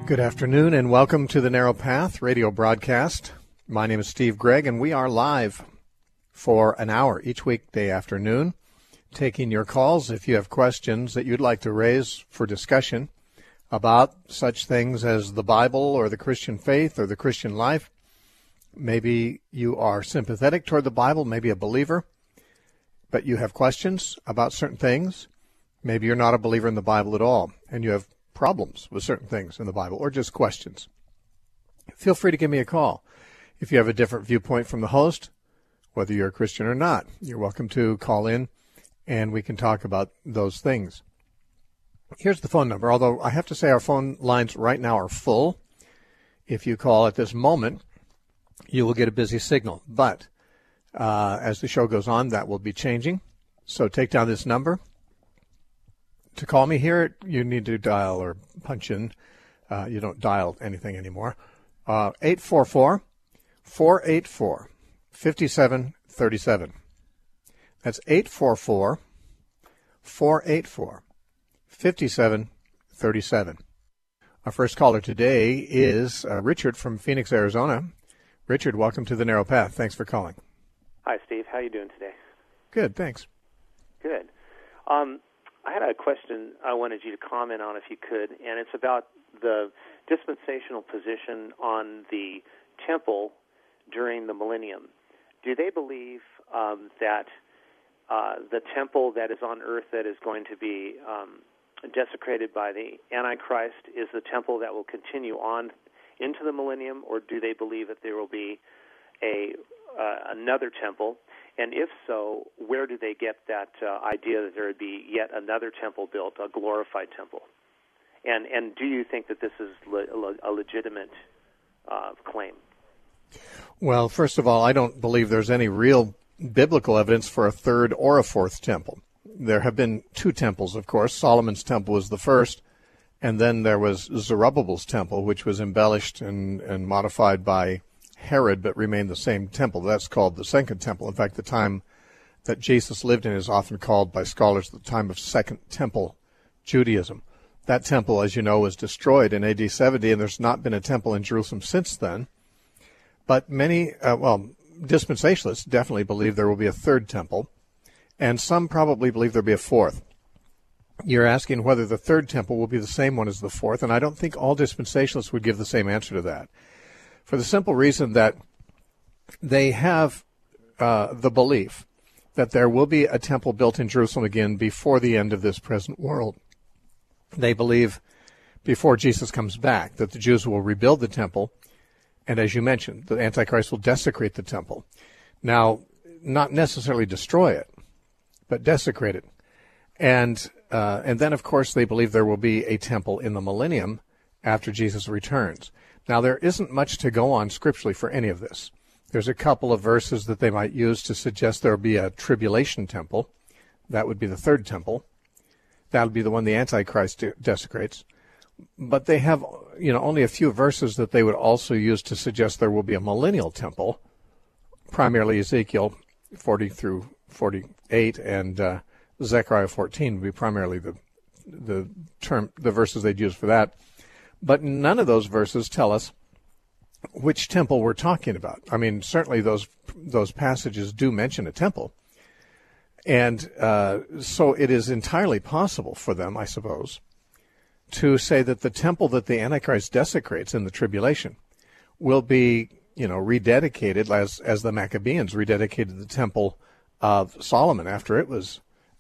Good afternoon and welcome to the Narrow Path radio broadcast. My name is Steve Gregg and we are live for an hour each weekday afternoon, taking your calls if you have questions that you'd like to raise for discussion about such things as the Bible or the Christian faith or the Christian life. Maybe you are sympathetic toward the Bible, maybe a believer, but you have questions about certain things. Maybe you're not a believer in the Bible at all and you have problems with certain things in the Bible or just questions. Feel free to give me a call. If you have a different viewpoint from the host, whether you're a Christian or not, you're welcome to call in and we can talk about those things. Here's the phone number, although I have to say our phone lines right now are full. If you call at this moment, you will get a busy signal. But as the show goes on, that will be changing. So take down this number. To call me here, you need to dial or punch in. You don't dial anything anymore. 844-484-5737. That's 844-484-5737. Our first caller today is Richard from Phoenix, Arizona. Richard, welcome to the Narrow Path. Thanks for calling. Hi, Steve. How are you doing today? Good, thanks. Good. I had a question I wanted you to comment on, if you could, and it's about the dispensational position on the temple during the millennium. Do they believe that the temple that is on earth that is going to be desecrated by the Antichrist is the temple that will continue on into the millennium, or do they believe that there will be another temple? And if so, where do they get that idea that there would be yet another temple built, a glorified temple? And do you think that this is a legitimate claim? Well, first of all, I don't believe there's any real biblical evidence for a third or a fourth temple. There have been two temples, of course. Solomon's temple was the first, and then there was Zerubbabel's temple, which was embellished and modified by Herod, but remained the same temple. That's called the Second Temple. In fact, the time that Jesus lived in is often called by scholars the time of Second Temple Judaism. That temple, as you know, was destroyed in AD 70, and there's not been a temple in Jerusalem since then. But many, dispensationalists definitely believe there will be a third temple, and some probably believe there'll be a fourth. You're asking whether the third temple will be the same one as the fourth, and I don't think all dispensationalists would give the same answer to that, for the simple reason that they have the belief that there will be a temple built in Jerusalem again before the end of this present world. They believe before Jesus comes back that the Jews will rebuild the temple, and as you mentioned, the Antichrist will desecrate the temple. Now, not necessarily destroy it, but desecrate it. And then, of course, they believe there will be a temple in the millennium after Jesus returns. Now, there isn't much to go on scripturally for any of this. There's a couple of verses that they might use to suggest there will be a tribulation temple. That would be the third temple. That would be the one the Antichrist desecrates. But they have, only a few verses that they would also use to suggest there will be a millennial temple, primarily Ezekiel 40 through 48 and Zechariah 14 would be primarily the verses they'd use for that. But none of those verses tell us which temple we're talking about. I mean, certainly those passages do mention a temple. And so it is entirely possible for them, I suppose, to say that the temple that the Antichrist desecrates in the tribulation will be, rededicated as the Maccabees rededicated the temple of Solomon after it was,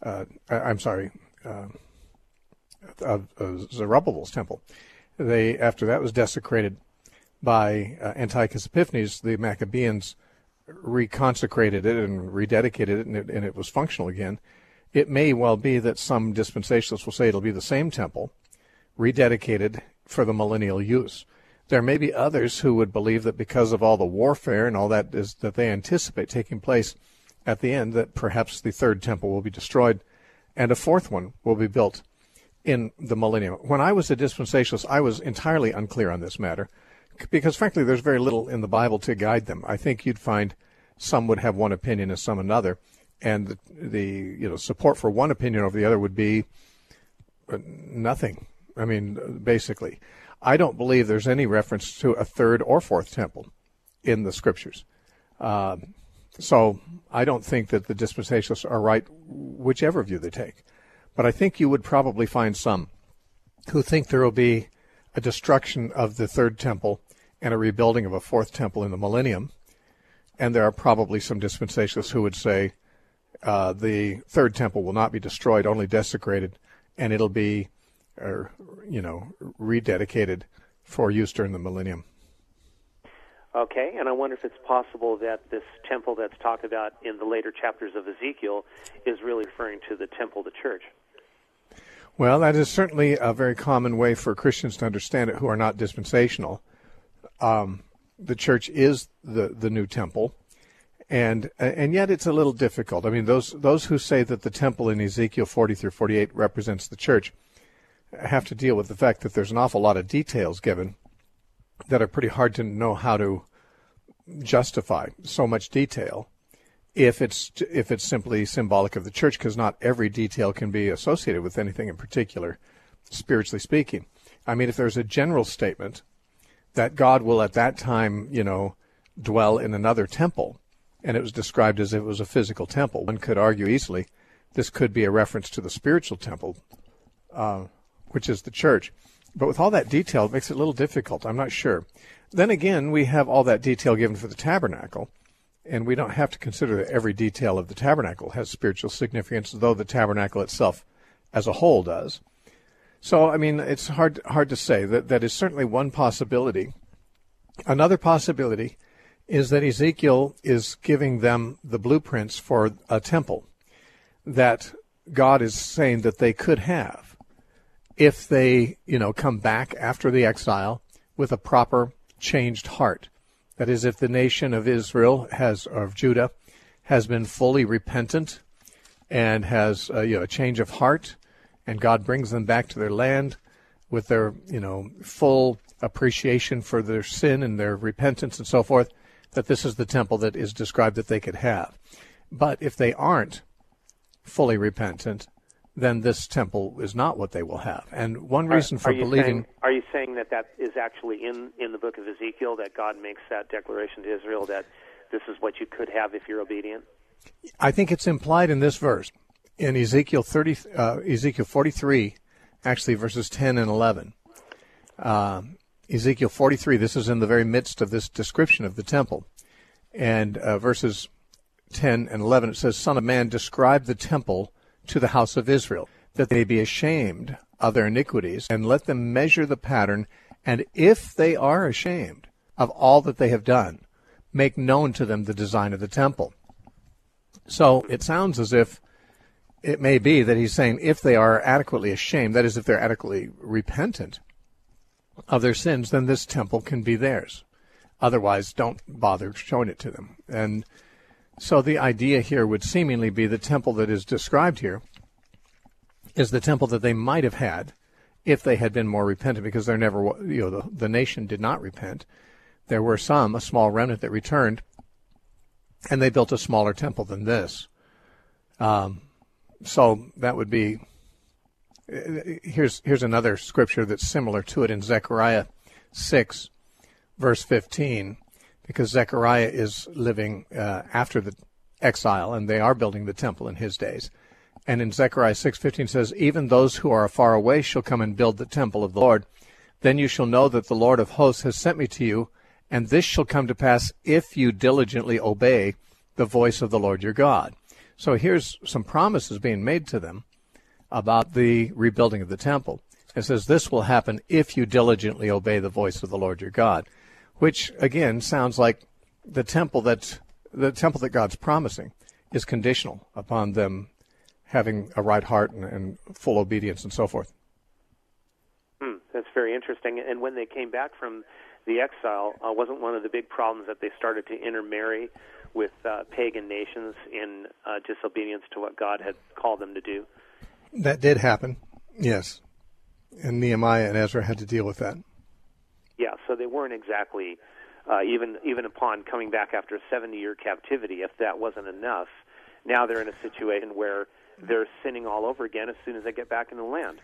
Zerubbabel's temple. After that was desecrated by Antiochus Epiphanes, the Maccabees reconsecrated it and rededicated it, and it was functional again. It may well be that some dispensationalists will say it'll be the same temple, rededicated for the millennial use. There may be others who would believe that because of all the warfare and all that they anticipate taking place at the end, that perhaps the third temple will be destroyed and a fourth one will be built in the millennium. When I was a dispensationalist, I was entirely unclear on this matter because, frankly, there's very little in the Bible to guide them. I think you'd find some would have one opinion and some another, and the support for one opinion over the other would be nothing. I mean, basically. I don't believe there's any reference to a third or fourth temple in the Scriptures. So I don't think that the dispensationalists are right, whichever view they take. But I think you would probably find some who think there will be a destruction of the third temple and a rebuilding of a fourth temple in the millennium. And there are probably some dispensationalists who would say the third temple will not be destroyed, only desecrated, and it'll be, rededicated for use during the millennium. Okay, and I wonder if it's possible that this temple that's talked about in the later chapters of Ezekiel is really referring to the temple, the church. Well, that is certainly a very common way for Christians to understand it who are not dispensational. The church is the new temple, and yet it's a little difficult. I mean, those who say that the temple in Ezekiel 40 through 48 represents the church have to deal with the fact that there's an awful lot of details given that are pretty hard to know how to justify so much detail if it's simply symbolic of the church, because not every detail can be associated with anything in particular, spiritually speaking. I mean, if there's a general statement that God will at that time, dwell in another temple, and it was described as if it was a physical temple, one could argue easily this could be a reference to the spiritual temple, which is the church. But with all that detail, it makes it a little difficult. I'm not sure. Then again, we have all that detail given for the tabernacle, and we don't have to consider that every detail of the tabernacle has spiritual significance, though the tabernacle itself as a whole does. So, I mean, it's hard to say. That is certainly one possibility. Another possibility is that Ezekiel is giving them the blueprints for a temple that God is saying that they could have if they, come back after the exile with a proper changed heart. That is, if the nation of Israel of Judah has been fully repentant and has a change of heart, and God brings them back to their land with their full appreciation for their sin and their repentance and so forth, that this is the temple that is described that they could have. But if they aren't fully repentant, then this temple is not what they will have. And one reason for believing... Are you saying that is actually in the book of Ezekiel, that God makes that declaration to Israel that this is what you could have if you're obedient? I think it's implied in this verse. In Ezekiel 43, actually verses 10 and 11. Ezekiel 43, this is in the very midst of this description of the temple. And verses 10 and 11, it says, Son of man, describe the temple to the house of Israel, that they be ashamed of their iniquities, and let them measure the pattern, and if they are ashamed of all that they have done, make known to them the design of the temple. So it sounds as if it may be that he's saying if they are adequately ashamed, that is, if they're adequately repentant of their sins, then this temple can be theirs. Otherwise, don't bother showing it to them. And so the idea here would seemingly be the temple that is described here is the temple that they might have had if they had been more repentant, because there never, the nation did not repent. There were a small remnant that returned, and they built a smaller temple than this. So that would be, here's another scripture that's similar to it in Zechariah 6, verse 15, because Zechariah is living after the exile, and they are building the temple in his days. And in Zechariah 6:15 says, Even those who are far away shall come and build the temple of the Lord. Then you shall know that the Lord of hosts has sent me to you, and this shall come to pass if you diligently obey the voice of the Lord your God. So here's some promises being made to them about the rebuilding of the temple. It says this will happen if you diligently obey the voice of the Lord your God, which again sounds like the temple that God's promising is conditional upon them having a right heart and full obedience and so forth. That's very interesting. And when they came back from the exile, wasn't one of the big problems that they started to intermarry with pagan nations in disobedience to what God had called them to do? That did happen, yes. And Nehemiah and Ezra had to deal with that. Yeah, so they weren't exactly, even upon coming back after a 70-year captivity, if that wasn't enough, now they're in a situation where they're sinning all over again as soon as they get back in the land.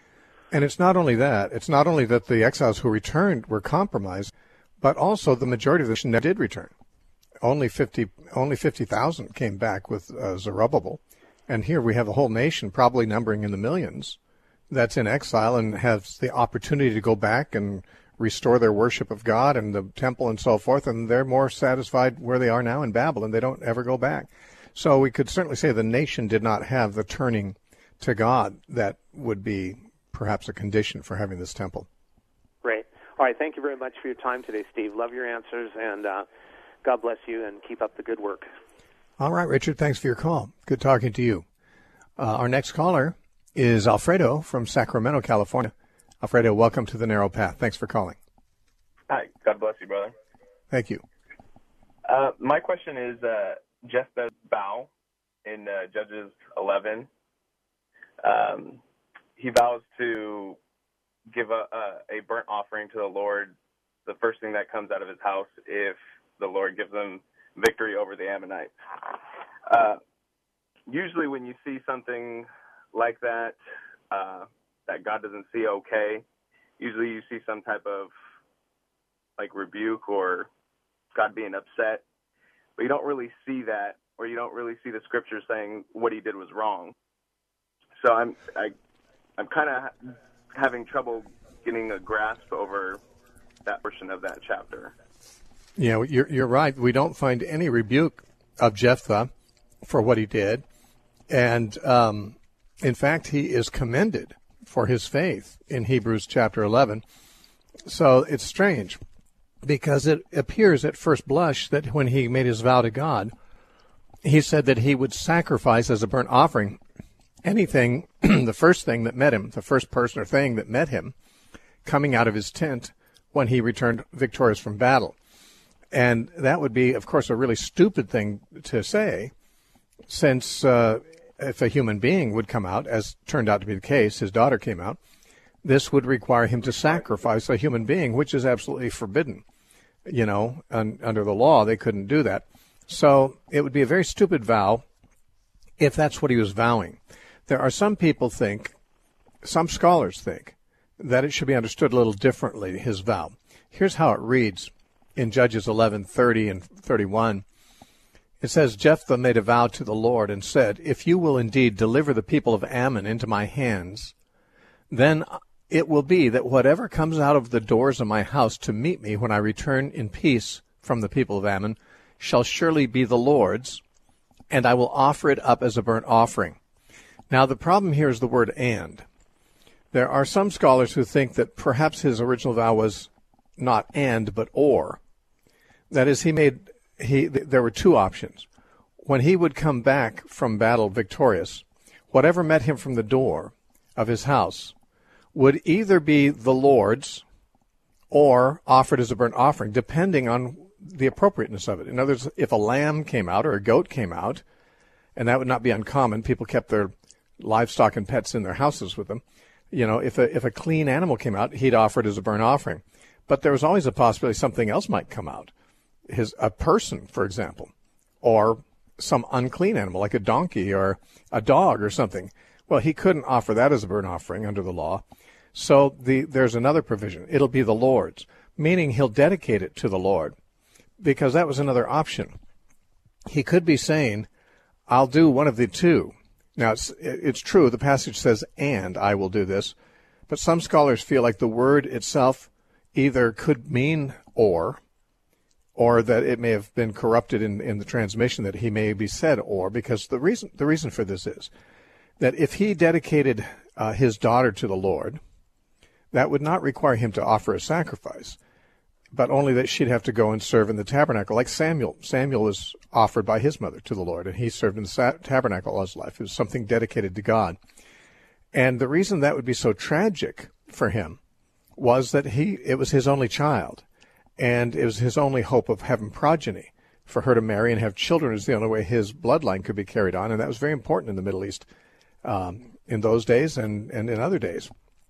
And it's not only that. It's not only that the exiles who returned were compromised, but also the majority of the nation never did return. Only 50,000 came back with Zerubbabel. And here we have a whole nation, probably numbering in the millions, that's in exile and has the opportunity to go back and restore their worship of God and the temple and so forth, and they're more satisfied where they are now in Babylon. They don't ever go back. So we could certainly say the nation did not have the turning to God that would be perhaps a condition for having this temple. Great. All right, thank you very much for your time today, Steve. Love your answers, and God bless you, and keep up the good work. All right, Richard, thanks for your call. Good talking to you. Our next caller is Alfredo from Sacramento, California. Alfredo, welcome to The Narrow Path. Thanks for calling. Hi. God bless you, brother. Thank you. My question is Jephthah's vow in Judges 11. He vows to give a burnt offering to the Lord, the first thing that comes out of his house, if the Lord gives him victory over the Ammonites. Usually when you see something like that, that God doesn't see okay, usually you see some type of like rebuke or God being upset, but you don't really see that, or you don't really see the scripture saying what he did was wrong. So I'm kind of having trouble getting a grasp over that portion of that chapter. Yeah, you're right. We don't find any rebuke of Jephthah for what he did. And in fact, he is commended for his faith in Hebrews chapter 11. So it's strange because it appears at first blush that when he made his vow to God, he said that he would sacrifice as a burnt offering anything, the first thing that met him, the first person or thing that met him coming out of his tent when he returned victorious from battle. And that would be, of course, a really stupid thing to say, since if a human being would come out, as turned out to be the case, his daughter came out, this would require him to sacrifice a human being, which is absolutely forbidden. You know, under the law, they couldn't do that. So it would be a very stupid vow if that's what he was vowing. There are some people think, some scholars think, that it should be understood a little differently, his vow. Here's how it reads in Judges 11:30 and 31. It says, Jephthah made a vow to the Lord and said, if you will indeed deliver the people of Ammon into my hands, then it will be that whatever comes out of the doors of my house to meet me when I return in peace from the people of Ammon shall surely be the Lord's, and I will offer it up as a burnt offering. Now, the problem here is the word and. There are some scholars who think that perhaps his original vow was not and, but or. That is, there were two options. When he would come back from battle victorious, whatever met him from the door of his house would either be the Lord's or offered as a burnt offering, depending on the appropriateness of it. In other words, if a lamb came out or a goat came out, and that would not be uncommon, people kept their livestock and pets in their houses with them. You know, if a clean animal came out, he'd offer it as a burnt offering. But there was always a possibility something else might come out. A person, for example, or some unclean animal like a donkey or a dog or something. Well, he couldn't offer that as a burnt offering under the law. So there's another provision. It'll be the Lord's, meaning he'll dedicate it to the Lord, because that was another option. He could be saying, I'll do one of the two. Now, it's true, the passage says, and I will do this, but some scholars feel like the word itself either could mean or that it may have been corrupted in the transmission, that he may be said or, because the reason for this is that if he dedicated his daughter to the Lord, that would not require him to offer a sacrifice, but only that she'd have to go and serve in the tabernacle, like Samuel. Samuel was offered by his mother to the Lord, and he served in the tabernacle all his life. It was something dedicated to God. And the reason that would be so tragic for him was that it was his only child, and it was his only hope of having progeny. For her to marry and have children is the only way his bloodline could be carried on, and that was very important in the Middle East in those days and in other days.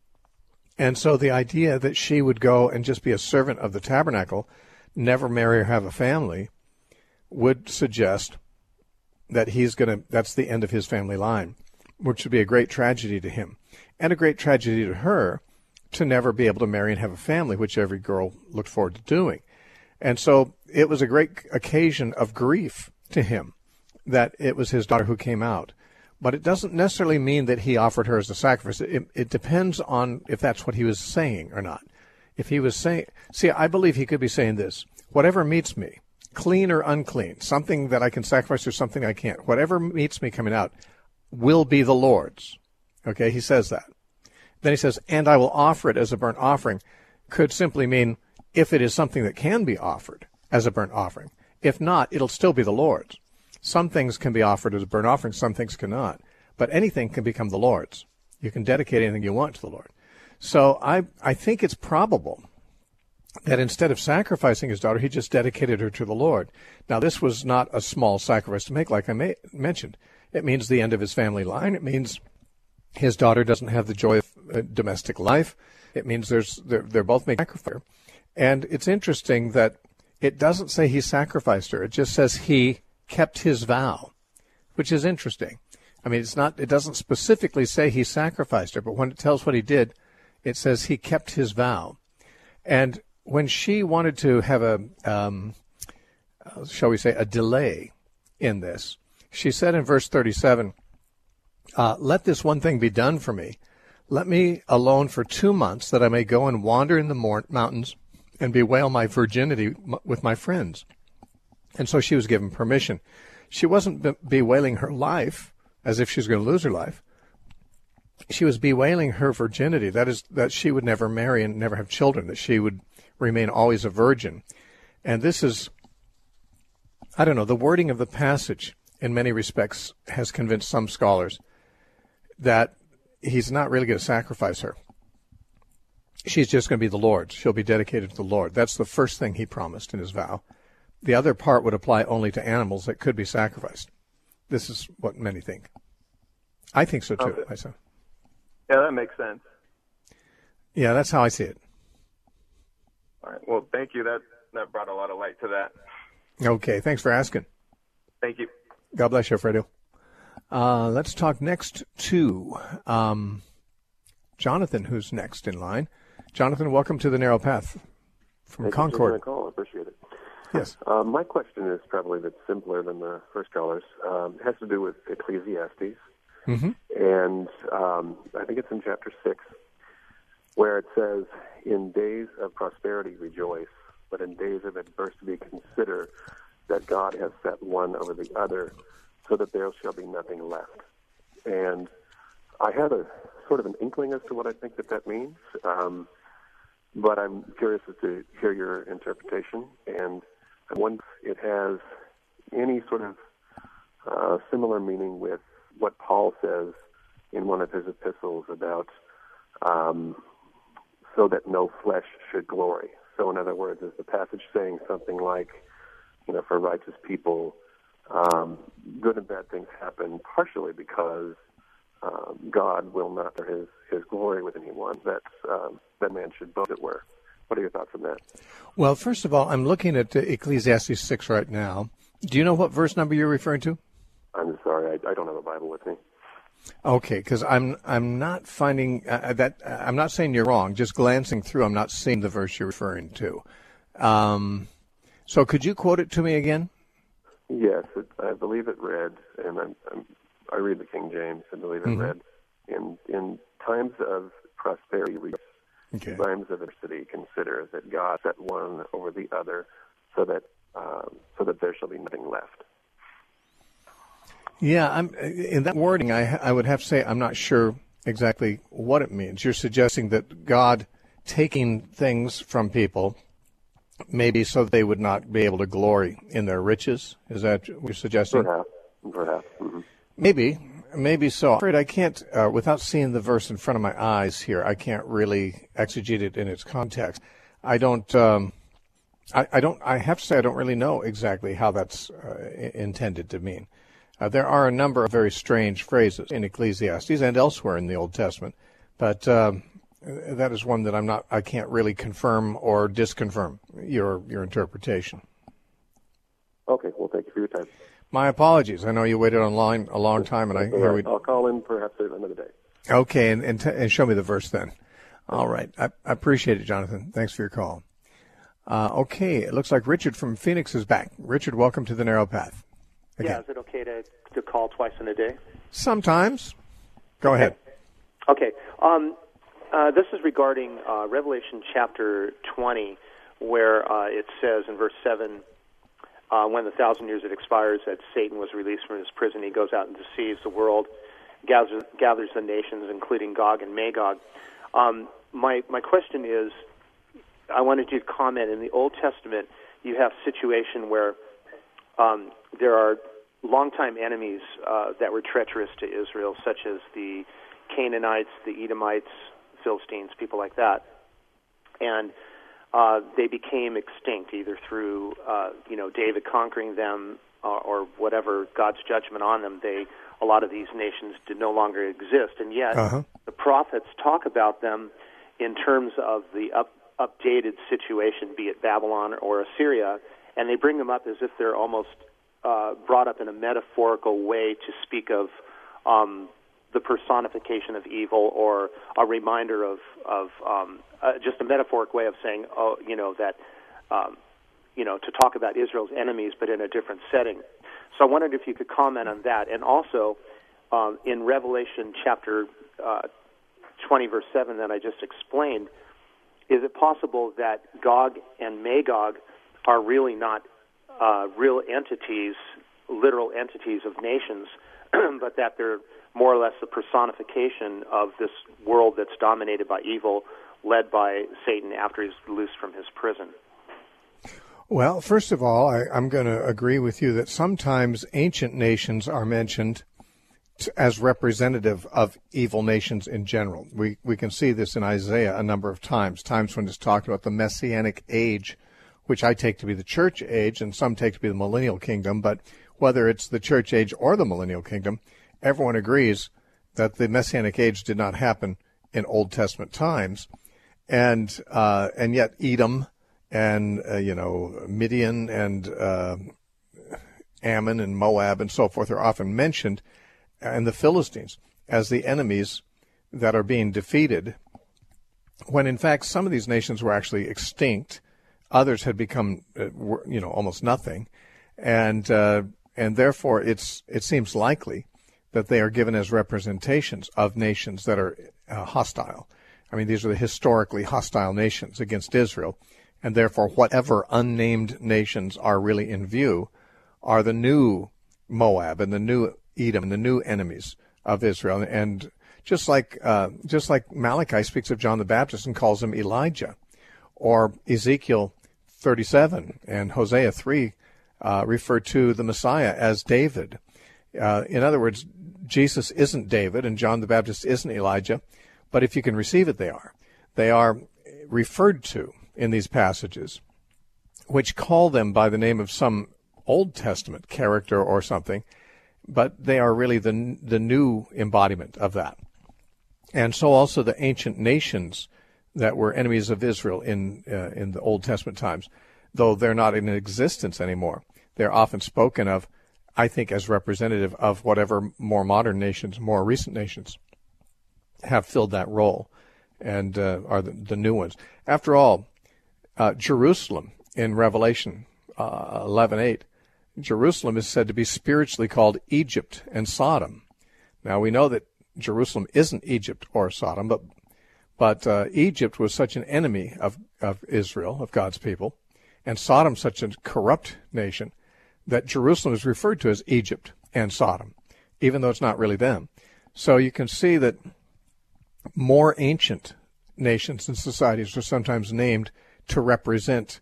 And so the idea that she would go and just be a servant of the tabernacle, never marry or have a family, would suggest that that's the end of his family line, which would be a great tragedy to him. and a great tragedy to her to never be able to marry and have a family, which every girl looked forward to doing. And so it was a great occasion of grief to him that it was his daughter who came out. But it doesn't necessarily mean that he offered her as a sacrifice. It depends on if that's what he was saying or not. If he was saying, see, I believe he could be saying this: whatever meets me, clean or unclean, something that I can sacrifice or something I can't, whatever meets me coming out will be the Lord's. Okay, he says that. Then he says, and I will offer it as a burnt offering, could simply mean if it is something that can be offered as a burnt offering. If not, it'll still be the Lord's. Some things can be offered as a burnt offering, some things cannot. But anything can become the Lord's. You can dedicate anything you want to the Lord. So I think it's probable that instead of sacrificing his daughter, he just dedicated her to the Lord. Now, this was not a small sacrifice to make, like I mentioned. It means the end of his family line. It means his daughter doesn't have the joy of domestic life. It means they're both making sacrifice. And it's interesting that it doesn't say he sacrificed her. It just says he kept his vow, which is interesting. I mean, it doesn't specifically say he sacrificed her, but when it tells what he did, it says he kept his vow. And when she wanted to have shall we say, a delay in this, she said in verse 37, let this one thing be done for me. Let me alone for 2 months that I may go and wander in the mountains and bewail my virginity with my friends. And so she was given permission. She wasn't bewailing her life as if she was going to lose her life. She was bewailing her virginity. That is, that she would never marry and never have children, that she would remain always a virgin. And this is, I don't know, the wording of the passage in many respects has convinced some scholars that he's not really going to sacrifice her. She's just going to be the Lord's. She'll be dedicated to the Lord. That's the first thing he promised in his vow. The other part would apply only to animals that could be sacrificed. This is what many think. I think so, too, Okay. myself. Yeah, that makes sense. Yeah, that's how I see it. All right. Well, thank you. That brought a lot of light to that. Okay, thanks for asking. Thank you. God bless you, Fredo. Let's talk next to Jonathan, who's next in line. Jonathan, welcome to the Narrow Path from Concord. Thank you for the call. I appreciate it. Yes. My question is probably a bit simpler than the first caller's. It has to do with Ecclesiastes. Mm-hmm. And I think it's in chapter 6, where it says, in days of prosperity rejoice, but in days of adversity consider that God has set one over the other, so that there shall be nothing left. And I had a sort of an inkling as to what I think that means, but I'm curious as to hear your interpretation, and I wonder if it has any sort of similar meaning with what Paul says in one of his epistles about so that no flesh should glory. So in other words, is the passage saying something like, for righteous people, good and bad things happen partially because God will not share his glory with anyone. That man should boast, as it were. What are your thoughts on that? Well, first of all, I'm looking at Ecclesiastes 6 right now. Do you know what verse number you're referring to? I'm sorry, I don't have a Bible with me. Okay, because I'm not finding that. I'm not saying you're wrong. Just glancing through, I'm not seeing the verse you're referring to. So could you quote it to me again? Yes, I believe it read, and I read the King James. I believe it read, in times of prosperity, okay. Times of adversity, consider that God set one over the other, so that there shall be nothing left. Yeah, in that wording, I would have to say I'm not sure exactly what it means. You're suggesting that God taking things from people, maybe so that they would not be able to glory in their riches. Is that what you're suggesting? Perhaps. Mm-hmm. Maybe so. I'm afraid I can't, without seeing the verse in front of my eyes here, I can't really exegete it in its context. I have to say I don't really know exactly how that's intended to mean. There are a number of very strange phrases in Ecclesiastes and elsewhere in the Old Testament, but that is one that I can't really confirm or disconfirm your interpretation. Okay, well, thank you for your time. My apologies. I know you waited online a long time, and I'll call in perhaps another day. Okay, and show me the verse then. All right. I appreciate it, Jonathan. Thanks for your call. Okay, it looks like Richard from Phoenix is back. Richard, welcome to the Narrow Path. Again. Yeah, is it okay to call twice in a day? Sometimes. Go ahead. Okay. This is regarding Revelation chapter 20, where it says in verse 7, when the 1,000 years it expires, that Satan was released from his prison. He goes out and deceives the world, gathers the nations, including Gog and Magog. My question is, I wanted you to comment, in the Old Testament, you have a situation where there are longtime enemies that were treacherous to Israel, such as the Canaanites, the Edomites, Philistines, people like that. And they became extinct either through, David conquering them or whatever, God's judgment on them. A lot of these nations did no longer exist. And yet the prophets talk about them in terms of the updated situation, be it Babylon or Assyria, and they bring them up as if they're almost brought up in a metaphorical way to speak of the personification of evil, or a reminder of just a metaphoric way of saying, to talk about Israel's enemies, but in a different setting. So I wondered if you could comment on that. And also, in Revelation chapter 20, verse 7 that I just explained, is it possible that Gog and Magog are really not real entities, literal entities of nations, but that they're more or less the personification of this world that's dominated by evil, led by Satan after he's loosed from his prison? Well, first of all, I'm going to agree with you that sometimes ancient nations are mentioned as representative of evil nations in general. We can see this in Isaiah a number of times when it's talked about the Messianic age, which I take to be the church age, and some take to be the millennial kingdom. But whether it's the church age or the millennial kingdom, everyone agrees that the Messianic age did not happen in Old Testament times, and yet Edom and Midian and Ammon and Moab and so forth are often mentioned, and the Philistines as the enemies that are being defeated, when in fact some of these nations were actually extinct, others had become almost nothing, and therefore it seems likely that they are given as representations of nations that are hostile. I mean, these are the historically hostile nations against Israel, and therefore whatever unnamed nations are really in view are the new Moab and the new Edom and the new enemies of Israel. And just like Malachi speaks of John the Baptist and calls him Elijah, or Ezekiel 37 and Hosea 3 refer to the Messiah as David. In other words, Jesus isn't David and John the Baptist isn't Elijah, but if you can receive it, they are. They are referred to in these passages, which call them by the name of some Old Testament character or something, but they are really the new embodiment of that. And so also the ancient nations that were enemies of Israel in the Old Testament times, though they're not in existence anymore, they're often spoken of, I think, as representative of whatever more modern nations, more recent nations, have filled that role and are the new ones. After all, Jerusalem in Revelation 11:8, Jerusalem is said to be spiritually called Egypt and Sodom. Now we know that Jerusalem isn't Egypt or Sodom, but Egypt was such an enemy of Israel, of God's people, and Sodom such a corrupt nation, that Jerusalem is referred to as Egypt and Sodom, even though it's not really them. So you can see that more ancient nations and societies are sometimes named to represent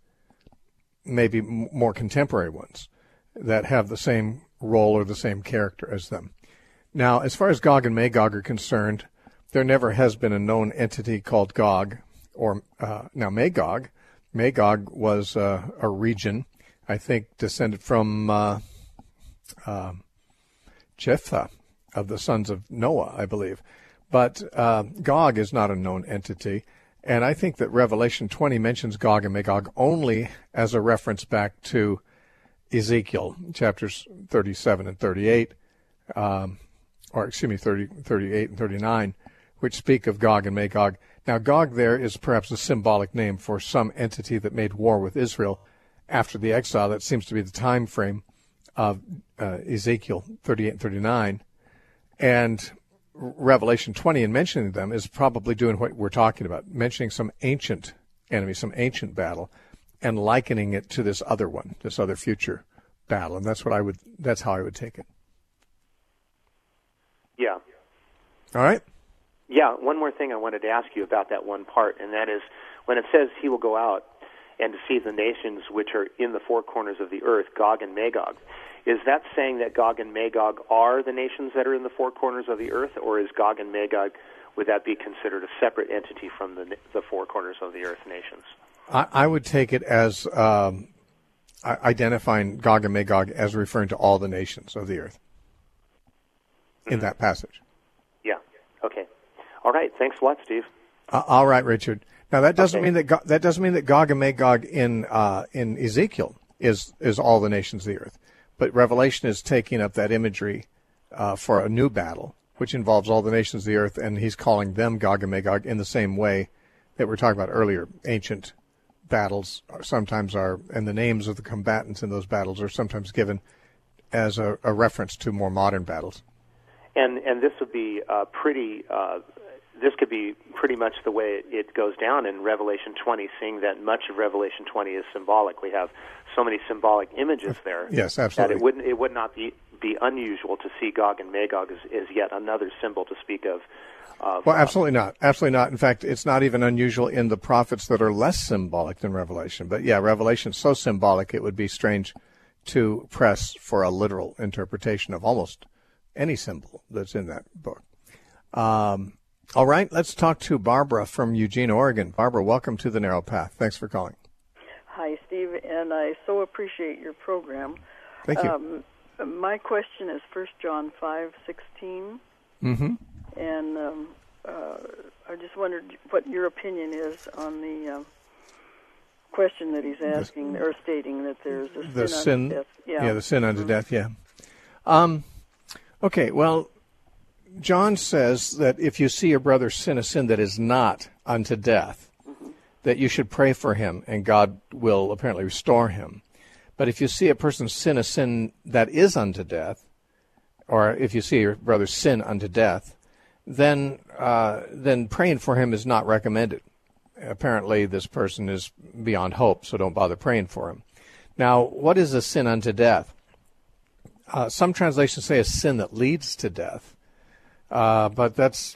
maybe more contemporary ones that have the same role or the same character as them. Now, as far as Gog and Magog are concerned, there never has been a known entity called Gog or now Magog. Magog was a region, I think, descended from Jephthah of the sons of Noah, I believe. But Gog is not a known entity, and I think that Revelation 20 mentions Gog and Magog only as a reference back to Ezekiel chapters 37 and 38, 38 and 39, which speak of Gog and Magog. Now, Gog there is perhaps a symbolic name for some entity that made war with Israel after the exile. That seems to be the time frame of Ezekiel 38 and 39. And Revelation 20, in mentioning them, is probably doing what we're talking about, mentioning some ancient enemy, some ancient battle, and likening it to this other one, this other future battle. And that's how I would take it. Yeah. All right. Yeah, one more thing I wanted to ask you about that one part, and that is when it says he will go out and deceive the nations which are in the four corners of the earth, Gog and Magog. Is that saying that Gog and Magog are the nations that are in the four corners of the earth, or is Gog and Magog, would that be considered a separate entity from the four corners of the earth nations? I would take it as identifying Gog and Magog as referring to all the nations of the earth in that passage. Yeah. Okay. All right. Thanks a lot, Steve. All right, Richard. Now that doesn't mean that Gog and Magog in Ezekiel is all the nations of the earth, but Revelation is taking up that imagery for a new battle, which involves all the nations of the earth, and he's calling them Gog and Magog in the same way that we were talking about earlier. Ancient battles sometimes are, and the names of the combatants in those battles are sometimes given as a reference to more modern battles. And this would be this could be pretty much the way it goes down in Revelation 20, seeing that much of Revelation 20 is symbolic. We have so many symbolic images there. Yes, absolutely. That it would not be unusual to see Gog and Magog as yet another symbol to speak of. Well, absolutely not. Absolutely not. In fact, it's not even unusual in the prophets that are less symbolic than Revelation. But yeah, Revelation's so symbolic it would be strange to press for a literal interpretation of almost any symbol that's in that book. All right, let's talk to Barbara from Eugene, Oregon. Barbara, welcome to The Narrow Path. Thanks for calling. Hi, Steve, and I so appreciate your program. Thank you. My question is 1 John 5:16. Mm-hmm. And I just wondered what your opinion is on the question that he's asking, or stating that there's a sin unto death. Yeah, the sin unto death, yeah. Okay, well, John says that if you see your brother sin a sin that is not unto death, that you should pray for him, and God will apparently restore him. But if you see a person sin a sin that is unto death, or if you see your brother sin unto death, then praying for him is not recommended. Apparently, this person is beyond hope, so don't bother praying for him. Now, what is a sin unto death? Some translations say a sin that leads to death. But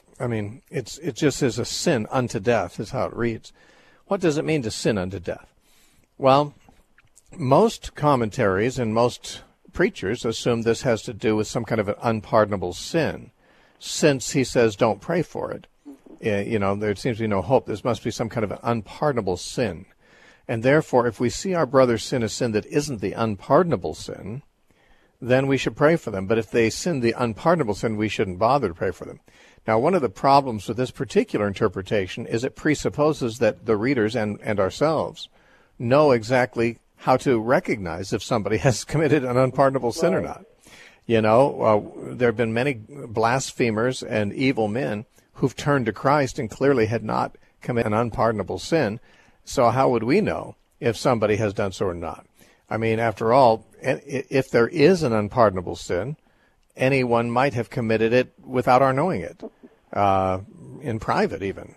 it just is a sin unto death is how it reads. What does it mean to sin unto death? Well, most commentaries and most preachers assume this has to do with some kind of an unpardonable sin. Since he says don't pray for it, there seems to be no hope. This must be some kind of an unpardonable sin. And therefore, if we see our brother sin a sin that isn't the unpardonable sin, then we should pray for them. But if they sin the unpardonable sin, we shouldn't bother to pray for them. Now, one of the problems with this particular interpretation is it presupposes that the readers and ourselves know exactly how to recognize if somebody has committed an unpardonable sin or not. There have been many blasphemers and evil men who've turned to Christ and clearly had not committed an unpardonable sin. So how would we know if somebody has done so or not? I mean, after all, if there is an unpardonable sin, anyone might have committed it without our knowing it, in private even.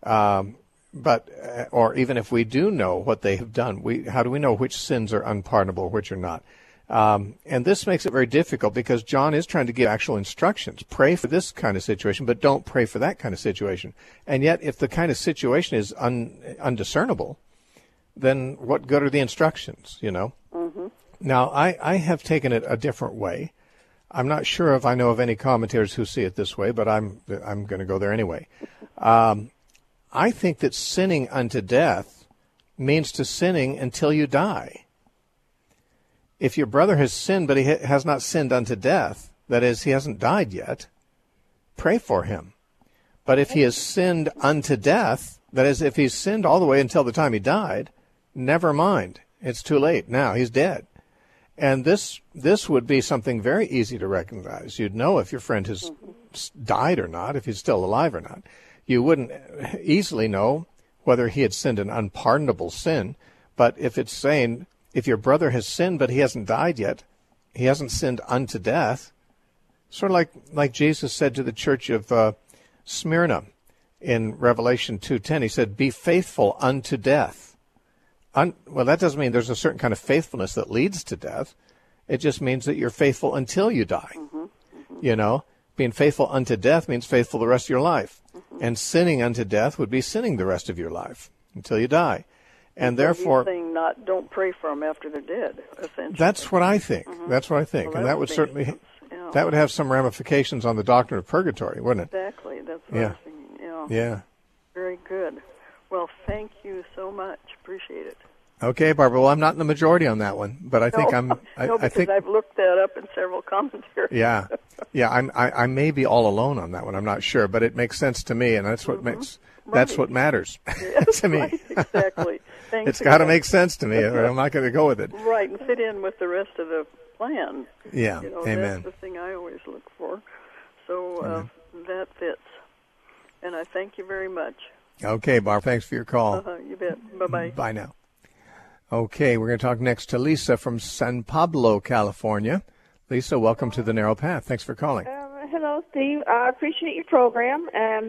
Or even if we do know what they have done, how do we know which sins are unpardonable, which are not? And this makes it very difficult because John is trying to give actual instructions. Pray for this kind of situation, but don't pray for that kind of situation. And yet, if the kind of situation is undiscernible, then what good are the instructions, Mm-hmm. Now, I have taken it a different way. I'm not sure if I know of any commentators who see it this way, but I'm going to go there anyway. I think that sinning unto death means to sinning until you die. If your brother has sinned, but he has not sinned unto death, that is, he hasn't died yet, pray for him. But if he has sinned unto death, that is, if he's sinned all the way until the time he died, never mind. It's too late now. He's dead. And this would be something very easy to recognize. You'd know if your friend has died or not, if he's still alive or not. You wouldn't easily know whether he had sinned an unpardonable sin. But if it's saying, if your brother has sinned but he hasn't died yet, he hasn't sinned unto death, sort of like Jesus said to the church of Smyrna in Revelation 2:10. He said, be faithful unto death. Well, that doesn't mean there's a certain kind of faithfulness that leads to death. It just means that you're faithful until you die. You know, being faithful unto death means faithful the rest of your life. And sinning unto death would be sinning the rest of your life until you die. And therefore, saying don't pray for them after they're dead, essentially. That's what I think. That's what I think. Well, and that would certainly, yeah. that would have some ramifications on the doctrine of purgatory, wouldn't it? Exactly. That's what I was thinking. Yeah. Yeah. Very good. Well, thank you so much. Appreciate it. Okay, Barbara. Well, I'm not in the majority on that one, but I think I think I've looked that up in several commentaries. Yeah, I may be all alone on that one. I'm not sure, but it makes sense to me, and that's what makes that's what matters to me. Right, exactly. It's got to make sense to me, or I'm not going to go with it. Right, and fit in with the rest of the plan. Yeah, amen. That's the thing I always look for. So that fits. And I thank you very much. Okay, Barb. Thanks for your call. You bet. Bye-bye. Bye now. Okay, we're going to talk next to Lisa from San Pablo, California. Lisa, welcome to The Narrow Path. Thanks for calling. Hello, Steve. I appreciate your program, and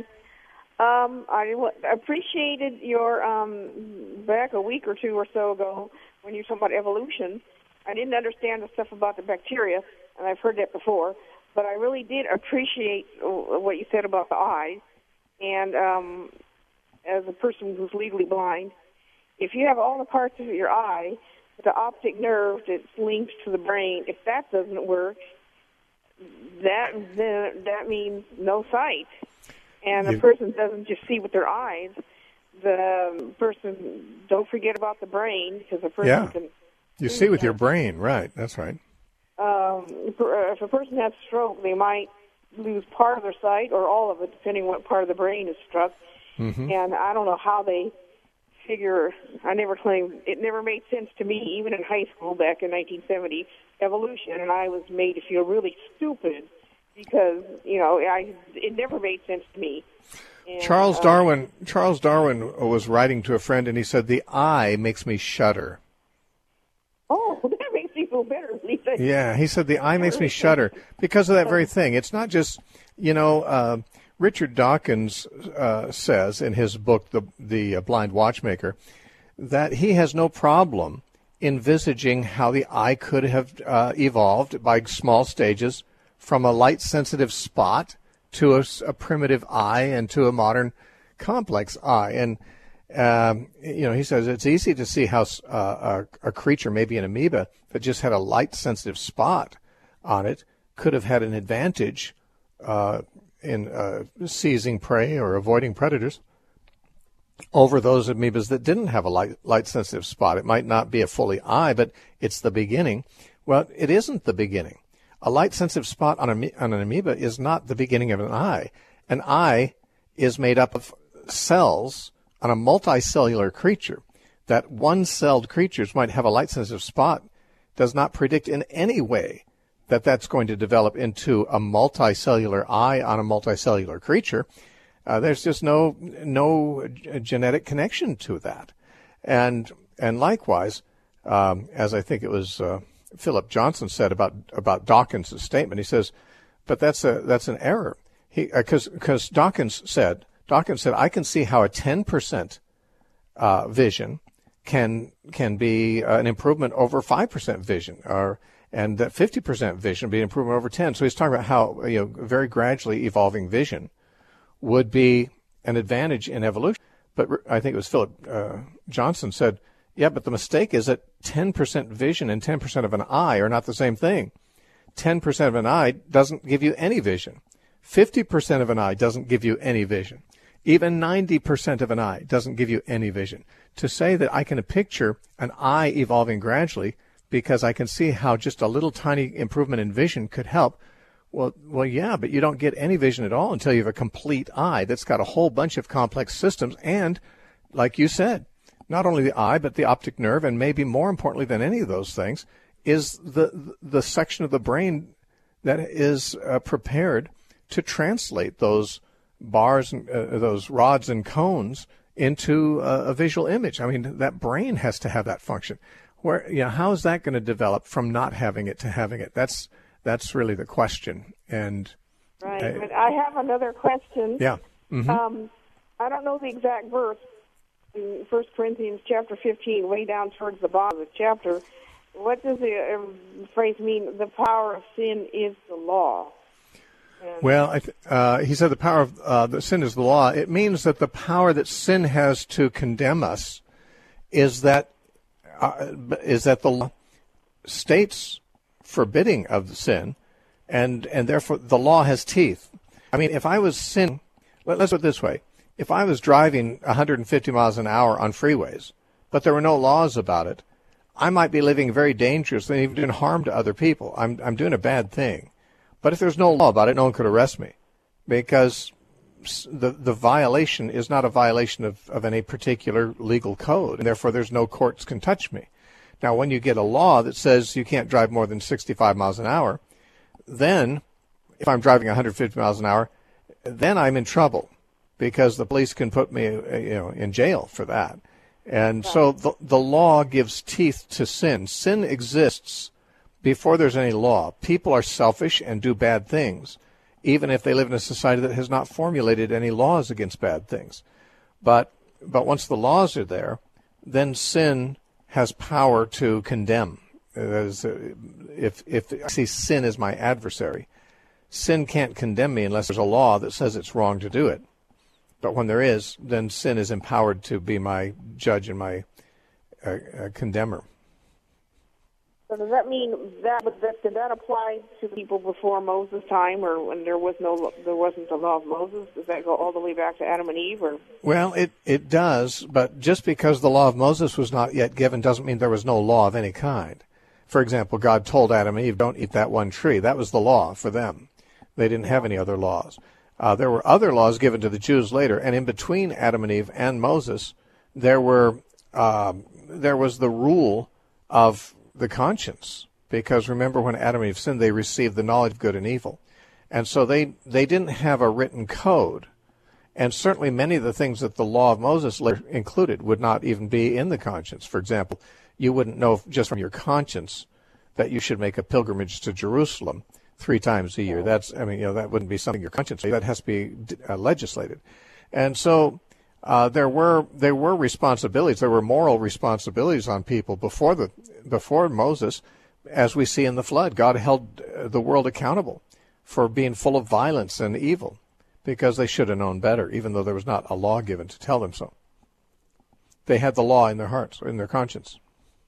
I appreciated your back a week or two or so ago when you were talking about evolution. I didn't understand the stuff about the bacteria, and I've heard that before, but I really did appreciate what you said about the eyes. And as a person who's legally blind, if you have all the parts of your eye, the optic nerve that's linked to the brain, if that doesn't work, that means no sight. And a person doesn't just see with their eyes. The person, don't forget about the brain, because a person can... You see with your brain, right. That's right. If a person has a stroke, they might lose part of their sight or all of it, depending on what part of the brain is struck. Mm-hmm. And I don't know how they figure. I never claimed it. Never made sense to me, even in high school back in 1970, evolution, and I was made to feel really stupid because it never made sense to me. And, Charles Darwin was writing to a friend, and he said, "The eye makes me shudder." Oh, that makes me feel better. Yeah, he said the eye makes me shudder because of that very thing. It's not just, Richard Dawkins says in his book, The Blind Watchmaker, that he has no problem envisaging how the eye could have evolved by small stages from a light-sensitive spot to a primitive eye and to a modern complex eye. And, he says it's easy to see how a creature, maybe an amoeba, that just had a light-sensitive spot on it could have had an advantage in seizing prey or avoiding predators over those amoebas that didn't have a light-sensitive spot. It might not be a fully eye, but it's the beginning. Well, it isn't the beginning. A light-sensitive spot on an amoeba is not the beginning of an eye. An eye is made up of cells on a multicellular creature. That one-celled creatures might have a light-sensitive spot does not predict in any way that that's going to develop into a multicellular eye on a multicellular creature. There's just no genetic connection to that. And likewise, as I think it was Philip Johnson said about Dawkins' statement, he says, but that's an error. Because Dawkins said, I can see how a 10% vision can be an improvement over 5% vision, and that 50% vision would be an improvement over 10. So he's talking about how very gradually evolving vision would be an advantage in evolution. But I think it was Philip Johnson said, yeah, but the mistake is that 10% vision and 10% of an eye are not the same thing. 10% of an eye doesn't give you any vision. 50% of an eye doesn't give you any vision. Even 90% of an eye doesn't give you any vision. To say that I can picture an eye evolving gradually because I can see how just a little tiny improvement in vision could help, well, yeah, but you don't get any vision at all until you have a complete eye that's got a whole bunch of complex systems and, like you said, not only the eye, but the optic nerve, and maybe more importantly than any of those things, is the section of the brain that is prepared to translate those bars, and those rods and cones into a visual image. I mean, that brain has to have that function. How is that going to develop from not having it to having it? That's really the question. And right. But I have another question. Yeah. Mm-hmm. I don't know the exact verse in 1 Corinthians chapter 15, way down towards the bottom of the chapter. What does the phrase mean? The power of sin is the law. Well, he said the power of the sin is the law. It means that the power that sin has to condemn us is that the law states forbidding of the sin, and therefore the law has teeth. I mean, if I was sin, let's put it this way: if I was driving 150 miles an hour on freeways, but there were no laws about it, I might be living very dangerously and even doing harm to other people. I'm doing a bad thing. But if there's no law about it, no one could arrest me, because the violation is not a violation of any particular legal code, and therefore there's no courts can touch me. Now, when you get a law that says you can't drive more than 65 miles an hour, then if I'm driving 150 miles an hour, then I'm in trouble, because the police can put me in jail for that. And so the law gives teeth to sin. Sin exists before there's any law. People are selfish and do bad things, even if they live in a society that has not formulated any laws against bad things. But once the laws are there, then sin has power to condemn. If I see sin as my adversary, sin can't condemn me unless there's a law that says it's wrong to do it. But when there is, then sin is empowered to be my judge and my condemner. So does that mean did that apply to people before Moses' time, or when there wasn't the law of Moses? Does that go all the way back to Adam and Eve? Or? Well, it does, but just because the law of Moses was not yet given doesn't mean there was no law of any kind. For example, God told Adam and Eve, don't eat that one tree. That was the law for them. They didn't have any other laws. There were other laws given to the Jews later, and in between Adam and Eve and Moses, there was the rule of the conscience, because remember, when Adam and Eve sinned, they received the knowledge of good and evil, and so they didn't have a written code, and certainly many of the things that the law of Moses included would not even be in the conscience. For example, you wouldn't know just from your conscience that you should make a pilgrimage to Jerusalem 3 times a year. That wouldn't be something your conscience. That has to be legislated, and so there were responsibilities. There were moral responsibilities on people before Moses, as we see in the flood. God held the world accountable for being full of violence and evil, because they should have known better, even though there was not a law given to tell them so. They had the law in their hearts, in their conscience.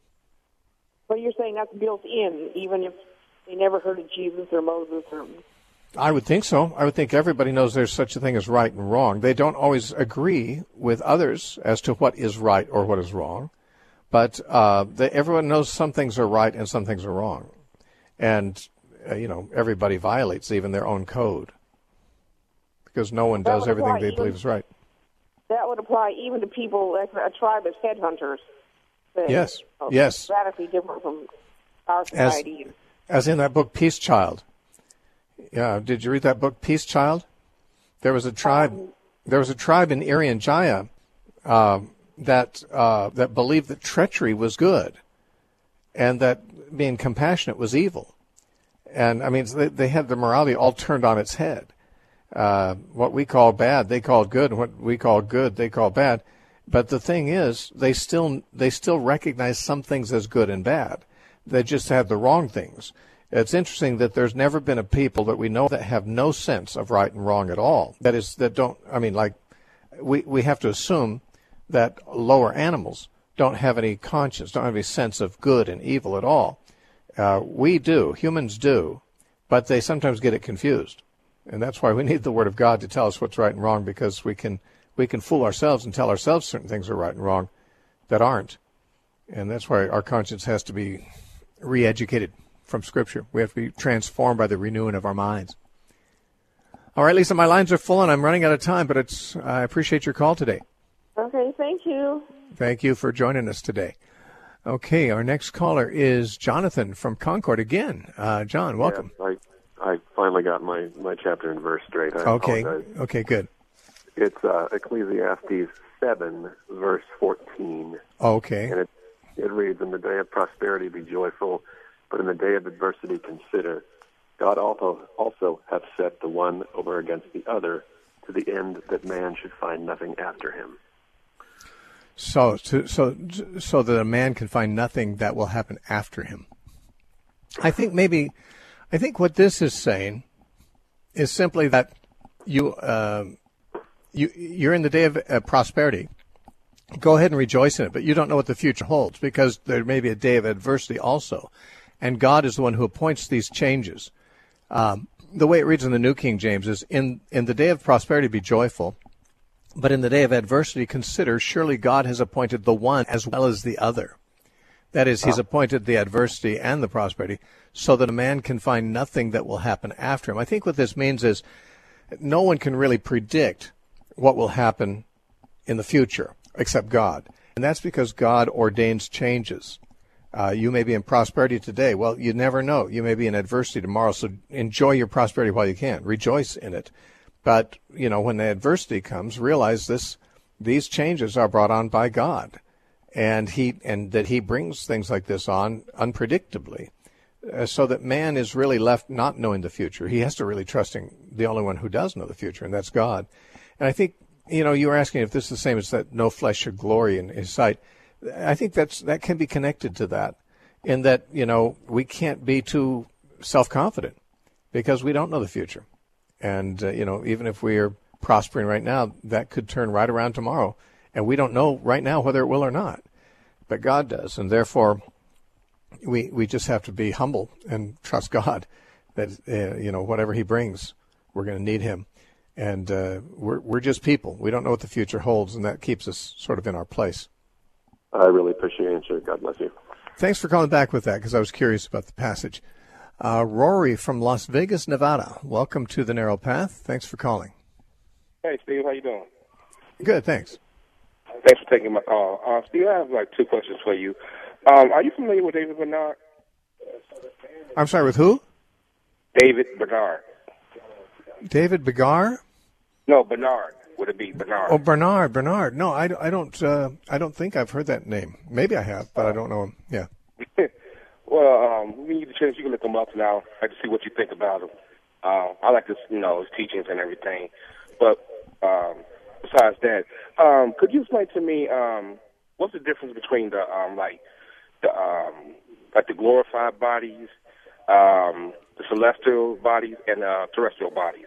But you're saying that's built in, even if they never heard of Jesus or Moses or... I would think so. I would think everybody knows there's such a thing as right and wrong. They don't always agree with others as to what is right or what is wrong, but everyone knows some things are right and some things are wrong. And, everybody violates even their own code, because no one does everything they believe is right. That would apply even to people like a tribe of headhunters. Yes. Radically different from our society. As in that book, Peace Child. Yeah, did you read that book, Peace Child? There was a tribe. There was a tribe in Irian Jaya that believed that treachery was good, and that being compassionate was evil. And I mean, they had the morality all turned on its head. What we call bad, they called good, and what we call good, they call bad. But the thing is, they still recognize some things as good and bad. They just had the wrong things. It's interesting that there's never been a people that we know that have no sense of right and wrong at all. That is, that don't, I mean, like, we have to assume that lower animals don't have any conscience, don't have any sense of good and evil at all. We do, humans do, but they sometimes get it confused. And that's why we need the Word of God to tell us what's right and wrong, because we can fool ourselves and tell ourselves certain things are right and wrong that aren't. And that's why our conscience has to be re-educated from Scripture. We have to be transformed by the renewing of our minds. All right, Lisa, my lines are full and I'm running out of time, but I appreciate your call today. Okay, thank you. Thank you for joining us today. Okay, our next caller is Jonathan from Concord again. John, welcome. Yeah, I finally got my chapter and verse straight. I Okay, apologize. okay, good. It's Ecclesiastes 7, verse 14. Okay. And it reads, "In the day of prosperity be joyful, but in the day of adversity consider. God also hath set the one over against the other, to the end that man should find nothing after him." So that a man can find nothing that will happen after him. I think what this is saying is simply that you're in the day of prosperity. Go ahead and rejoice in it, but you don't know what the future holds, because there may be a day of adversity also, and God is the one who appoints these changes. The way it reads in the New King James is, in the day of prosperity be joyful, but in the day of adversity consider, surely God has appointed the one as well as the other. That is, he's appointed the adversity and the prosperity so that a man can find nothing that will happen after him. I think what this means is no one can really predict what will happen in the future except God. And that's because God ordains changes. You may be in prosperity today. Well, you never know. You may be in adversity tomorrow, so enjoy your prosperity while you can. Rejoice in it. But, when the adversity comes, realize these changes are brought on by God, and that he brings things like this on unpredictably, so that man is really left not knowing the future. He has to really trust in the only one who does know the future, and that's God. And I think, you were asking if this is the same as that no flesh should glory in his sight. I think that can be connected to that, in that, we can't be too self-confident because we don't know the future. And, even if we are prospering right now, that could turn right around tomorrow. And we don't know right now whether it will or not. But God does. And therefore, we just have to be humble and trust God that, whatever he brings, we're going to need him. And we're just people. We don't know what the future holds, and that keeps us sort of in our place. I really appreciate your answer. God bless you. Thanks for calling back with that, because I was curious about the passage. Rory from Las Vegas, Nevada. Welcome to The Narrow Path. Thanks for calling. Hey, Steve. How you doing? Good, thanks. Thanks for taking my call. Steve, I have two questions for you. Are you familiar with David Bernard? I'm sorry, with who? David Bernard. David Begar? No, Bernard. Would it be Bernard? Oh, Bernard. No, I don't think I've heard that name. Maybe I have, but I don't know him. Yeah. Well, when you get a chance, you can look him up now. I like to see what you think about him. I like his teachings and everything. But besides that, could you explain to me what's the difference between the glorified bodies, the celestial bodies, and terrestrial bodies?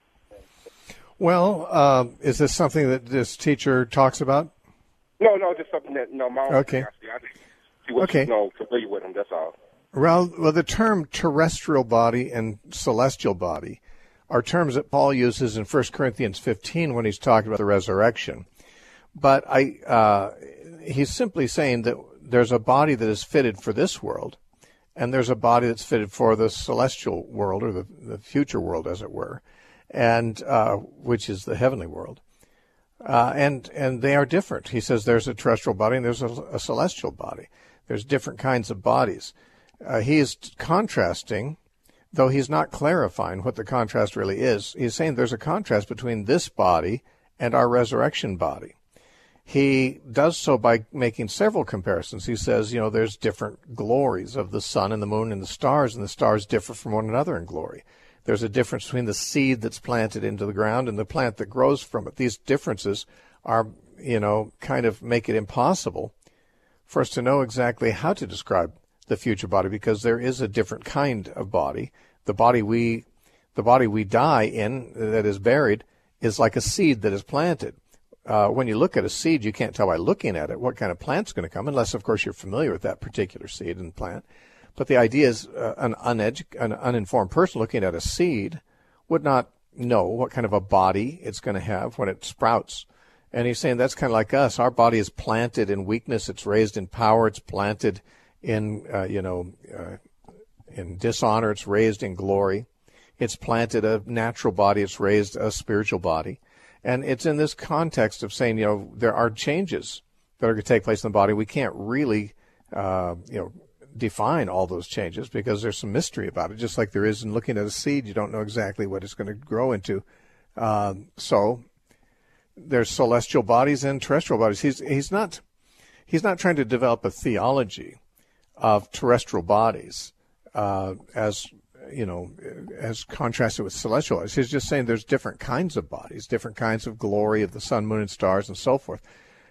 Well, is this something that this teacher talks about? No, just something that my own okay. I just see what familiar with him. That's all. Well, the term terrestrial body and celestial body are terms that Paul uses in 1 Corinthians 15 when he's talking about the resurrection. But he's simply saying that there's a body that is fitted for this world, and there's a body that's fitted for the celestial world, or the future world, as it were, and which is the heavenly world. And they are different. He says there's a terrestrial body and there's a celestial body. There's different kinds of bodies. He is contrasting, though he's not clarifying what the contrast really is. He's saying there's a contrast between this body and our resurrection body. He does so by making several comparisons. He says, there's different glories of the sun and the moon and the stars differ from one another in glory. There's a difference between the seed that's planted into the ground and the plant that grows from it. These differences are, kind of make it impossible for us to know exactly how to describe the future body, because there is a different kind of body. The body we die in, that is buried, is like a seed that is planted. When you look at a seed, you can't tell by looking at it what kind of plant's going to come, unless, of course, you're familiar with that particular seed and plant. But the idea is an uninformed person looking at a seed would not know what kind of a body it's going to have when it sprouts. And he's saying that's kind of like us. Our body is planted in weakness. It's raised in power. It's planted in dishonor. It's raised in glory. It's planted a natural body. It's raised a spiritual body. And it's in this context of saying, there are changes that are going to take place in the body. We can't really define all those changes, because there's some mystery about it, just like there is in looking at a seed. You don't know exactly what it's going to grow into. So there's celestial bodies and terrestrial bodies. He's not trying to develop a theology of terrestrial bodies as contrasted with celestial bodies. He's just saying there's different kinds of bodies, different kinds of glory of the sun, moon, and stars, and so forth.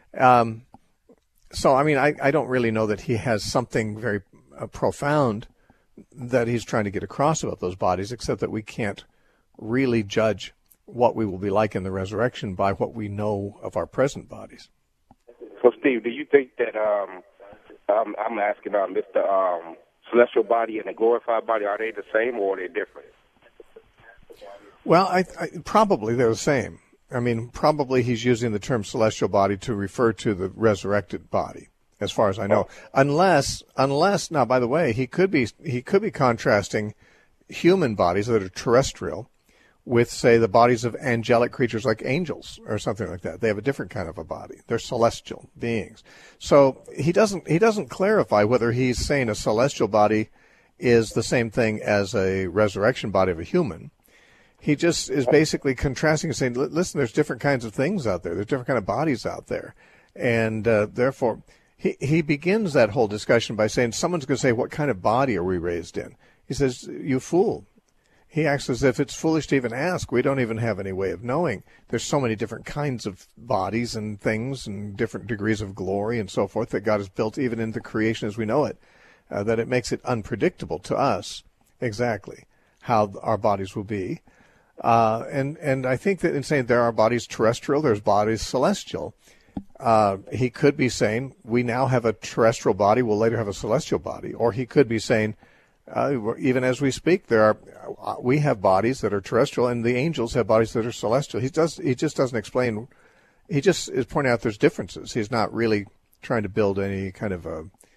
So, I mean, I don't really know that he has something very profound that he's trying to get across about those bodies, except that we can't really judge what we will be like in the resurrection by what we know of our present bodies. So, Steve, do you think that I'm asking if the celestial body and the glorified body, are they the same or are they different? Well, I probably they're the same. I mean, probably he's using the term celestial body to refer to the resurrected body, as far as I know. Unless now, by the way, he could be contrasting human bodies that are terrestrial with, say, the bodies of angelic creatures like angels or something like that. They have a different kind of a body. They're celestial beings. So he doesn't clarify whether he's saying a celestial body is the same thing as a resurrection body of a human. He just is basically contrasting and saying, listen, there's different kinds of things out there. There's different kind of bodies out there. And therefore, he begins that whole discussion by saying, someone's going to say, what kind of body are we raised in? He says, you fool. He acts as if it's foolish to even ask. We don't even have any way of knowing. There's so many different kinds of bodies and things and different degrees of glory and so forth that God has built even into creation as we know it, that it makes it unpredictable to us exactly how our bodies will be. And I think that in saying there are bodies terrestrial, there's bodies celestial, he could be saying we now have a terrestrial body, we'll later have a celestial body. Or he could be saying, even as we speak, we have bodies that are terrestrial, and the angels have bodies that are celestial. He just doesn't explain. He just is pointing out there's differences. He's not really trying to build any kind of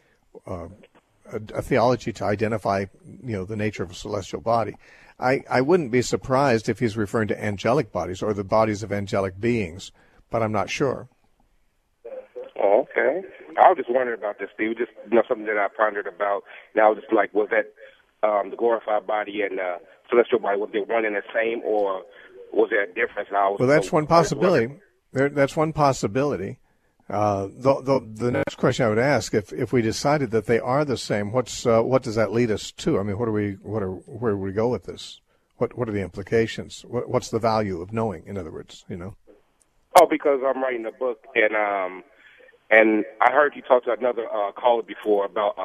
a theology to identify, the nature of a celestial body. I wouldn't be surprised if he's referring to angelic bodies or the bodies of angelic beings, but I'm not sure. Oh, okay. I was just wondering about this, Steve. Just something that I pondered about. Now, just like, was that the glorified body and the celestial body, was they one and the same, or was there a difference? Well, that's one possibility. That's one possibility. The next question I would ask, if we decided that they are the same, what does that lead us to? I mean, where do we go with this? What are the implications? What's the value of knowing? In other words, Oh, because I'm writing a book, and I heard you talk to another caller before about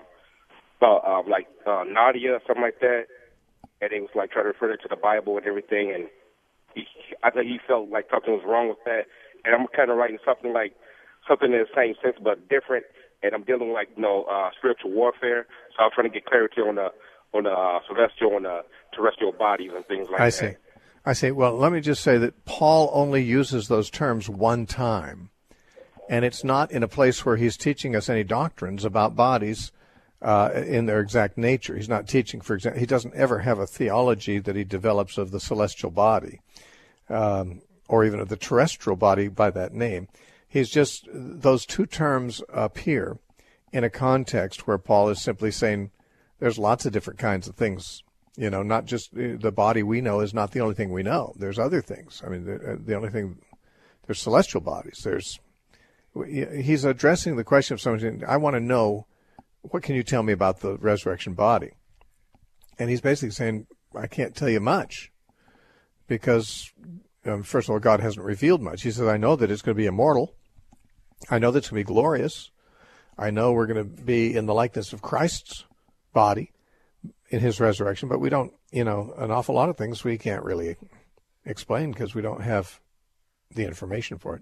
Nadia, something like that, and it was like trying to refer it to the Bible and everything, and I think he felt like something was wrong with that, and I'm kind of writing something in the same sense but different, and I'm dealing with spiritual warfare, so I'm trying to get clarity on the celestial and the terrestrial bodies and things like that. I see. Well, let me just say that Paul only uses those terms one time, and it's not in a place where he's teaching us any doctrines about bodies in their exact nature. He's not teaching, for example, he doesn't ever have a theology that he develops of the celestial body or even of the terrestrial body by that name. He's just, those two terms appear in a context where Paul is simply saying there's lots of different kinds of things. Not just the body we know is not the only thing we know. There's other things. I mean, the only thing, there's celestial bodies. He's addressing the question of someone saying, I want to know, what can you tell me about the resurrection body? And he's basically saying, I can't tell you much because, first of all, God hasn't revealed much. He says, I know that it's going to be immortal. I know that it's going to be glorious. I know we're going to be in the likeness of Christ's body in his resurrection, but we don't, an awful lot of things we can't really explain because we don't have the information for it.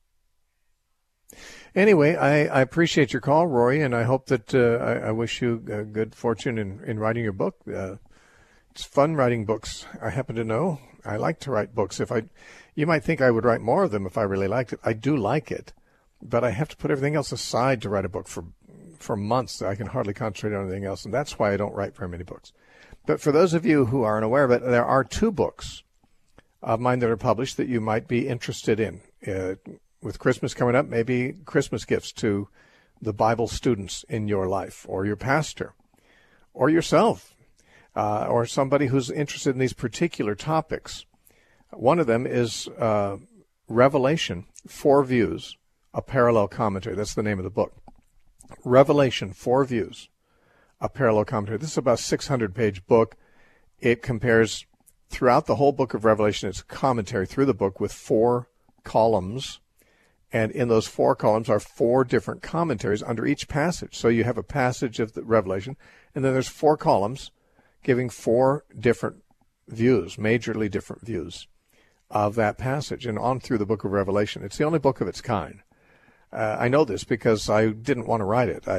Anyway, I appreciate your call, Rory, and I hope that I wish you good fortune in writing your book. It's fun writing books. I happen to know I like to write books. You might think I would write more of them if I really liked it. I do like it, but I have to put everything else aside to write a book for months. I can hardly concentrate on anything else, and that's why I don't write very many books. But for those of you who aren't aware of it, there are 2 books of mine that are published that you might be interested in. With Christmas coming up, maybe Christmas gifts to the Bible students in your life, or your pastor, or yourself, or somebody who's interested in these particular topics. One of them is Revelation, 4 Views, a Parallel Commentary. That's the name of the book. Revelation, 4 Views, a Parallel Commentary. This is about a 600-page book. It compares throughout the whole book of Revelation. It's a commentary through the book with 4 columns. And in those 4 columns are 4 different commentaries under each passage. So you have a passage of the Revelation, and then there's 4 columns giving 4 different views, majorly different views of that passage, and on through the book of Revelation. It's the only book of its kind. I know this because I didn't want to write it.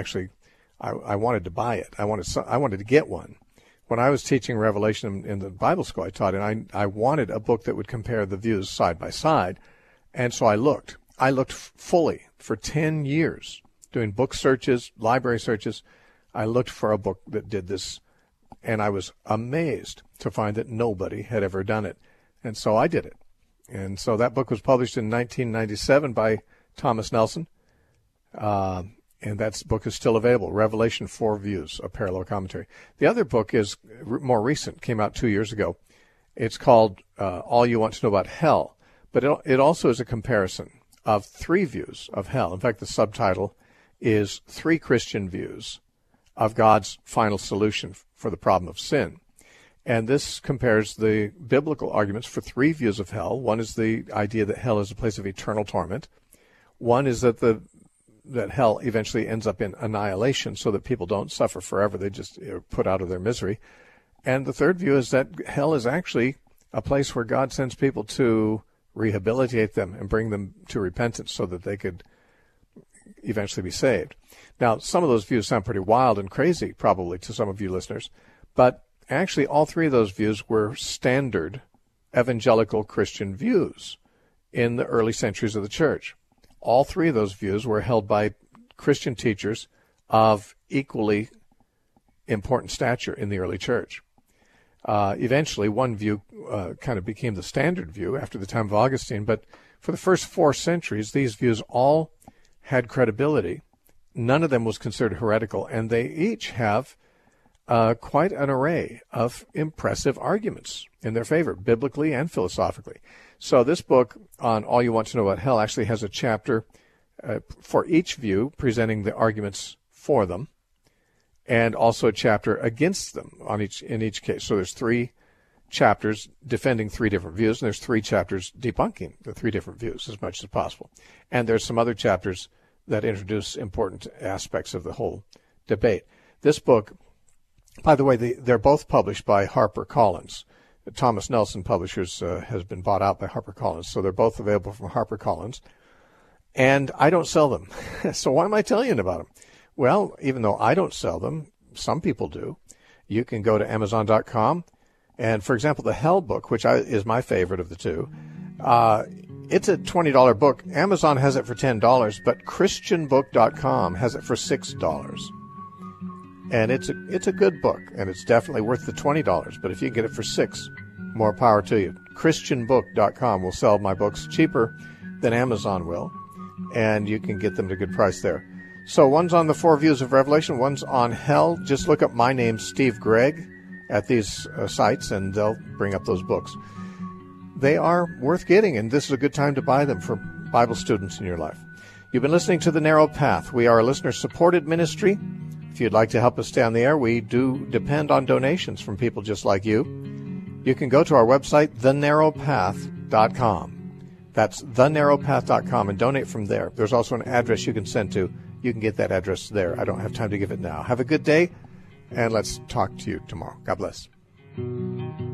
I wanted to buy it. I wanted to get one. When I was teaching Revelation in the Bible school I taught in, I wanted a book that would compare the views side by side. And so I looked. I looked fully for 10 years, doing book searches, library searches. I looked for a book that did this, and I was amazed to find that nobody had ever done it. And so I did it. And so that book was published in 1997 by Thomas Nelson, and that book is still available, Revelation 4 Views, a Parallel Commentary. The other book is more recent, came out 2 years ago. It's called All You Want to Know About Hell. But it also is a comparison of 3 views of hell. In fact, the subtitle is 3 Christian Views of God's Final Solution for the Problem of Sin. And this compares the biblical arguments for 3 views of hell. One is the idea that hell is a place of eternal torment. One is that that hell eventually ends up in annihilation so that people don't suffer forever. They just are put out of their misery. And the third view is that hell is actually a place where God sends people to rehabilitate them and bring them to repentance so that they could eventually be saved. Now, some of those views sound pretty wild and crazy, probably, to some of you listeners, but actually all 3 of those views were standard evangelical Christian views in the early centuries of the church. All 3 of those views were held by Christian teachers of equally important stature in the early church. Eventually, one view kind of became the standard view after the time of Augustine, but for the first 4 centuries, these views all had credibility. None of them was considered heretical, and they each have quite an array of impressive arguments in their favor, biblically and philosophically. So this book on All You Want to Know About Hell actually has a chapter for each view, presenting the arguments for them, and also a chapter against them in each case. So there's 3 chapters defending 3 different views, and there's 3 chapters debunking the 3 different views as much as possible. And there's some other chapters that introduce important aspects of the whole debate. This book, by the way, they're both published by HarperCollins. Thomas Nelson Publishers has been bought out by HarperCollins, so they're both available from HarperCollins. And I don't sell them. So why am I telling you about them? Well, even though I don't sell them, some people do. You can go to Amazon.com, and for example, the Hell book, which is my favorite of the 2, it's a $20 book. Amazon has it for $10, but ChristianBook.com has it for $6. And it's a good book, and it's definitely worth the $20. But if you can get it for $6, more power to you. ChristianBook.com will sell my books cheaper than Amazon will, and you can get them at a good price there. So one's on the 4 views of Revelation, one's on hell. Just look up my name, Steve Gregg, at these sites, and they'll bring up those books. They are worth getting, and this is a good time to buy them for Bible students in your life. You've been listening to The Narrow Path. We are a listener-supported ministry. If you'd like to help us stay on the air, we do depend on donations from people just like you. You can go to our website, thenarrowpath.com. That's thenarrowpath.com, and donate from there. There's also an address you can send to. You can get that address there. I don't have time to give it now. Have a good day, and let's talk to you tomorrow. God bless.